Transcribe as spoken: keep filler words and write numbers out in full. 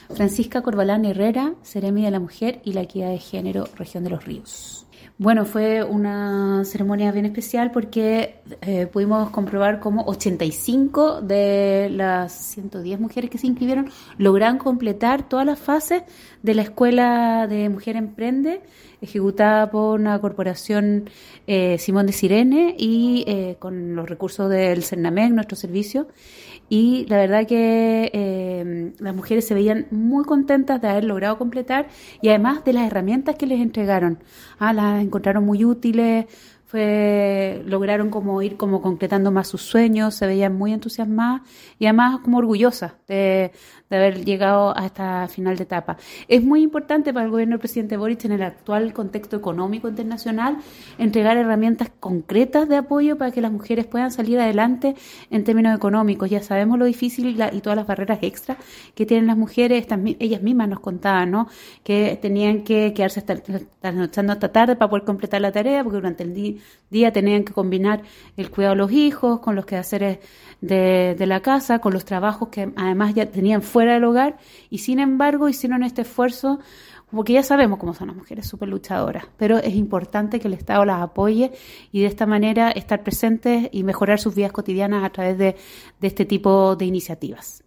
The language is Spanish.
Francisca Corbalán Herrera, Seremi de la Mujer y la Equidad de Género, Región de los Ríos. Bueno, fue una ceremonia bien especial porque eh, pudimos comprobar cómo ochenta y cinco de las ciento diez mujeres que se inscribieron lograron completar todas las fases de la Escuela de Mujer Emprende, ejecutada por una corporación eh, Simón de Sirene y eh, con los recursos del CERNAMEC, nuestro servicio. Y la verdad que eh, las mujeres se veían muy contentas de haber logrado completar y además de las herramientas que les entregaron. Ah, las encontraron muy útiles, fue lograron como ir como concretando más sus sueños, se veían muy entusiasmadas y además como orgullosas de, de haber llegado a esta final de etapa. Es muy importante para el gobierno del presidente Boric, en el actual contexto económico internacional, entregar herramientas concretas de apoyo para que las mujeres puedan salir adelante en términos económicos. Ya sabemos lo difícil y, la, y todas las barreras extras que tienen las mujeres. Estas, ellas mismas nos contaban, ¿no?, que tenían que quedarse hasta, trasnochando hasta tarde para poder completar la tarea, porque durante el día día tenían que combinar el cuidado de los hijos con los quehaceres de, de la casa, con los trabajos que además ya tenían fuera del hogar, y sin embargo hicieron este esfuerzo, porque ya sabemos cómo son las mujeres, súper luchadoras, pero es importante que el Estado las apoye y de esta manera estar presentes y mejorar sus vidas cotidianas a través de, de este tipo de iniciativas.